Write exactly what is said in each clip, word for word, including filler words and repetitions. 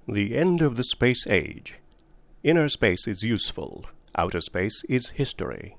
The end of the space age. Inner space is useful. Outer space is history.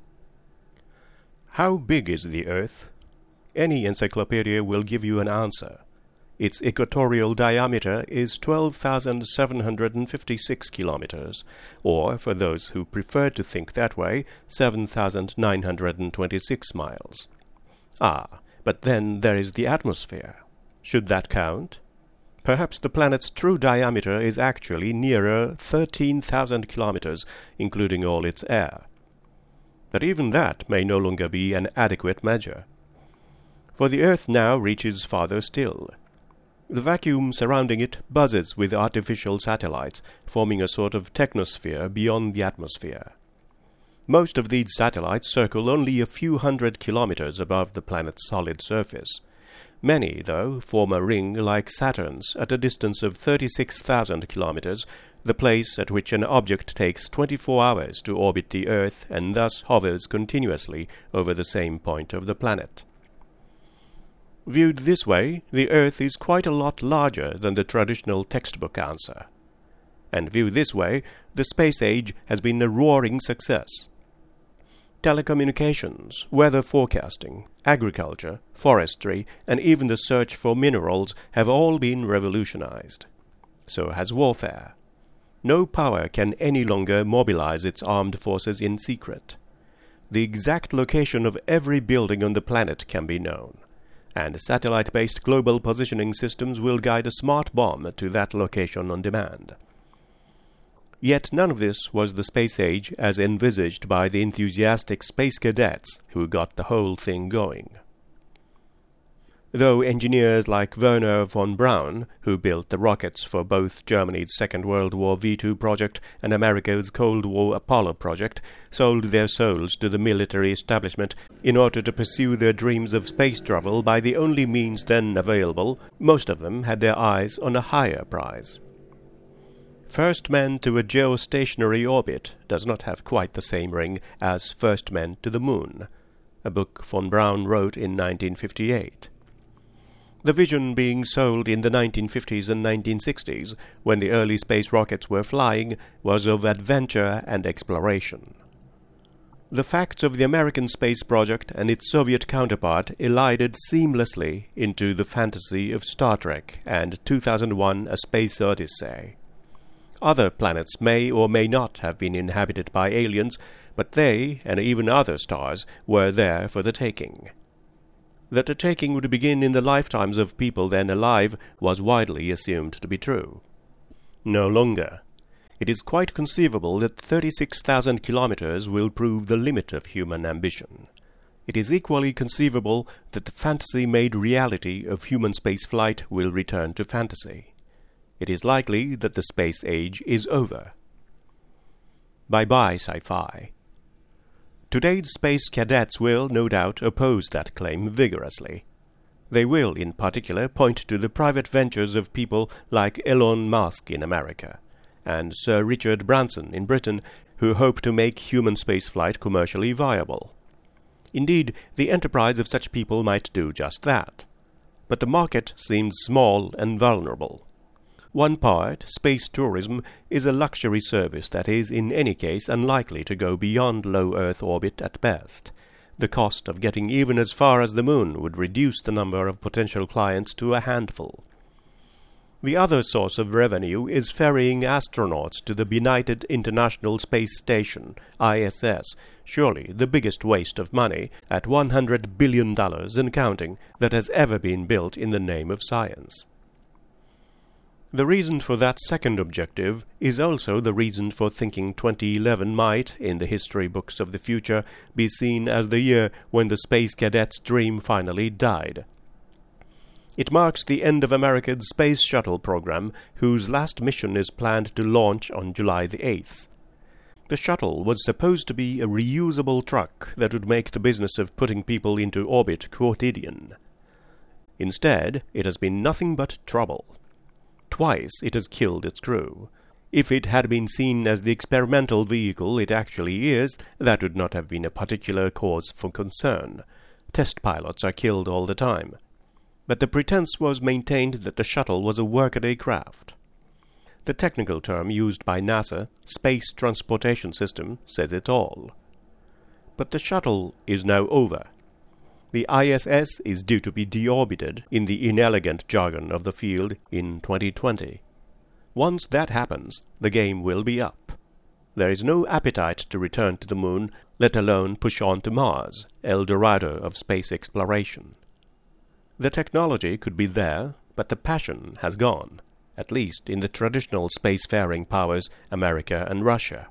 How big is the Earth? Any encyclopedia will give you an answer. Its equatorial diameter is twelve thousand seven hundred fifty-six kilometers, or, for those who prefer to think that way, seven thousand nine hundred twenty-six miles. Ah, but then there is the atmosphere. Should that count? Perhaps the planet's true diameter is actually nearer thirteen thousand kilometers, including all its air. But even that may no longer be an adequate measure. For the Earth now reaches farther still. The vacuum surrounding it buzzes with artificial satellites, forming a sort of technosphere beyond the atmosphere. Most of these satellites circle only a few hundred kilometers above the planet's solid surface. Many, though, form a ring like Saturn's at a distance of thirty-six thousand kilometers, the place at which an object takes twenty-four hours to orbit the Earth and thus hovers continuously over the same point of the planet. Viewed this way, the Earth is quite a lot larger than the traditional textbook answer. And viewed this way, the space age has been a roaring success. Telecommunications, weather forecasting, agriculture, forestry, and even the search for minerals have all been revolutionized. So has warfare. No power can any longer mobilize its armed forces in secret. The exact location of every building on the planet can be known, and satellite-based global positioning systems will guide a smart bomb to that location on demand. Yet none of this was the space age as envisaged by the enthusiastic space cadets who got the whole thing going. Though engineers like Wernher von Braun, who built the rockets for both Germany's Second World War V two project and America's Cold War Apollo project, sold their souls to the military establishment in order to pursue their dreams of space travel by the only means then available, most of them had their eyes on a higher prize. First man to a geostationary orbit does not have quite the same ring as first man to the moon, a book von Braun wrote in nineteen fifty-eight. The vision being sold in the nineteen fifties and nineteen sixties, when the early space rockets were flying, was of adventure and exploration. The facts of the American space project and its Soviet counterpart elided seamlessly into the fantasy of Star Trek and two thousand one A Space Odyssey. Other planets may or may not have been inhabited by aliens, but they, and even other stars, were there for the taking. That the taking would begin in the lifetimes of people then alive was widely assumed to be true. No longer. It is quite conceivable that thirty-six thousand kilometers will prove the limit of human ambition. It is equally conceivable that the fantasy-made reality of human spaceflight will return to fantasy. It is likely that the space age is over. Bye-bye, sci-fi. Today's space cadets will, no doubt, oppose that claim vigorously. They will, in particular, point to the private ventures of people like Elon Musk in America, and Sir Richard Branson in Britain, who hope to make human spaceflight commercially viable. Indeed, the enterprise of such people might do just that. But the market seems small and vulnerable. One part, space tourism, is a luxury service that is in any case unlikely to go beyond low Earth orbit at best. The cost of getting even as far as the moon would reduce the number of potential clients to a handful. The other source of revenue is ferrying astronauts to the benighted International Space Station, I S S, surely the biggest waste of money, at one hundred billion dollars and counting, that has ever been built in the name of science. The reason for that second objective is also the reason for thinking twenty eleven might, in the history books of the future, be seen as the year when the space cadet's dream finally died. It marks the end of America's Space Shuttle program, whose last mission is planned to launch on July the eighth. The shuttle was supposed to be a reusable truck that would make the business of putting people into orbit quotidian. Instead, it has been nothing but trouble. Twice it has killed its crew. If it had been seen as the experimental vehicle it actually is, that would not have been a particular cause for concern. Test pilots are killed all the time. But the pretense was maintained that the shuttle was a workaday craft. The technical term used by NASA, Space Transportation System, says it all. But the shuttle is now over. The I S S is due to be deorbited, in the inelegant jargon of the field, in twenty twenty. Once that happens, the game will be up. There is no appetite to return to the moon, let alone push on to Mars, El Dorado of space exploration. The technology could be there, but the passion has gone, at least in the traditional spacefaring powers, America and Russia.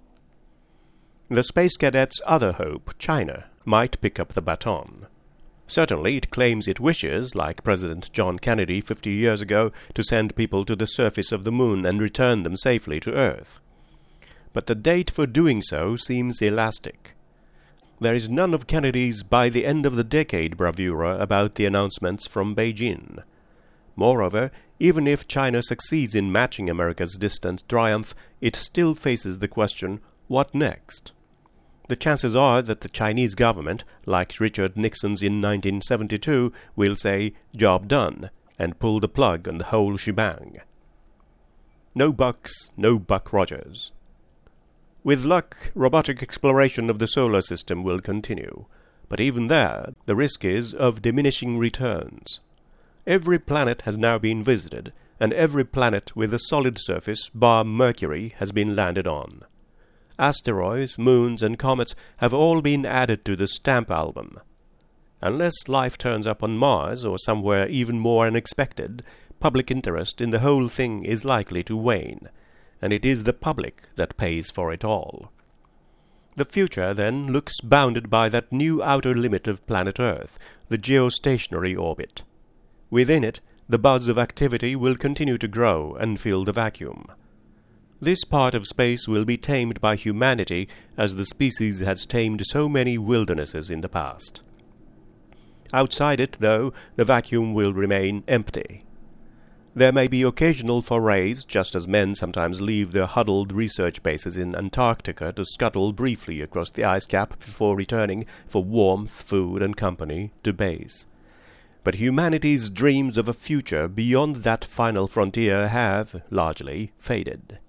The space cadets' other hope, China, might pick up the baton. Certainly it claims it wishes, like President John Kennedy fifty years ago, to send people to the surface of the moon and return them safely to Earth. But the date for doing so seems elastic. There is none of Kennedy's by the end of the decade bravura about the announcements from Beijing. Moreover, even if China succeeds in matching America's distant triumph, it still faces the question, what next? The chances are that the Chinese government, like Richard Nixon's in nineteen seventy-two, will say, job done, and pull the plug on the whole shebang. No Bucks, no Buck Rogers. With luck, robotic exploration of the solar system will continue, but even there, the risk is of diminishing returns. Every planet has now been visited, and every planet with a solid surface, bar Mercury, has been landed on. Asteroids, moons, and comets have all been added to the stamp album. Unless life turns up on Mars or somewhere even more unexpected, public interest in the whole thing is likely to wane, and it is the public that pays for it all. The future, then, looks bounded by that new outer limit of planet Earth, the geostationary orbit. Within it, the buzz of activity will continue to grow and fill the vacuum. This part of space will be tamed by humanity as the species has tamed so many wildernesses in the past. Outside it, though, the vacuum will remain empty. There may be occasional forays, just as men sometimes leave their huddled research bases in Antarctica to scuttle briefly across the ice cap before returning for warmth, food, and company to base. But humanity's dreams of a future beyond that final frontier have, largely, faded.